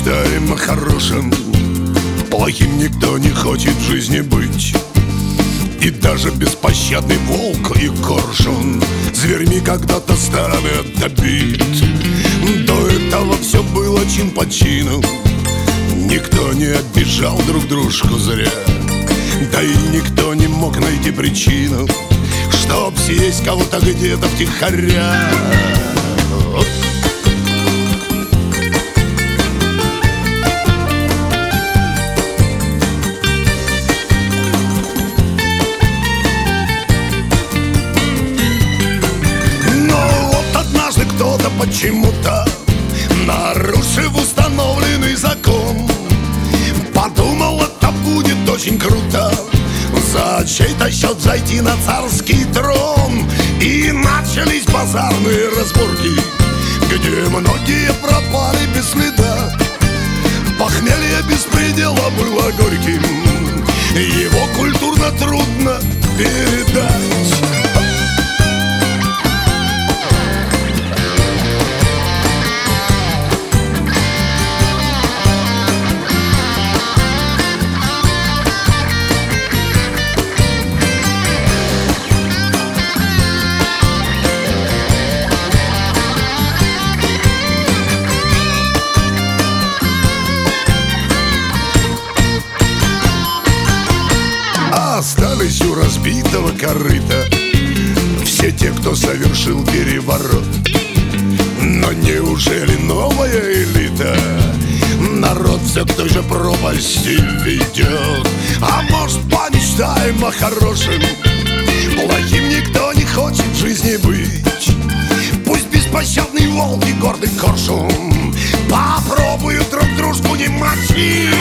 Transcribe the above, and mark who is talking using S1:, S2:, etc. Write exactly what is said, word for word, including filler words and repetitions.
S1: мечтаем о хорошем, плохим никто не хочет в жизни быть. И даже беспощадный волк и коршун зверьми когда-то стали добит. До этого все было чин по чину, никто не обижал друг дружку зря. Да и никто не мог найти причину, чтоб съесть кого-то где-то втихаря. Кто-то почему-то, нарушив установленный закон, подумал, это будет очень круто за чей-то счет зайти на царский трон. И начались базарные разборки, где многие пропали без следа. Похмелье беспредела было горьким, его культурно трудно передать. Остались у разбитого корыта все те, кто совершил переворот. Но неужели новая элита народ все к той же пропасти ведет? А может, помечтаем о хорошем, плохим никто не хочет в жизни быть. Пусть беспощадный волк и гордый коршун попробуют друг дружку не мочить.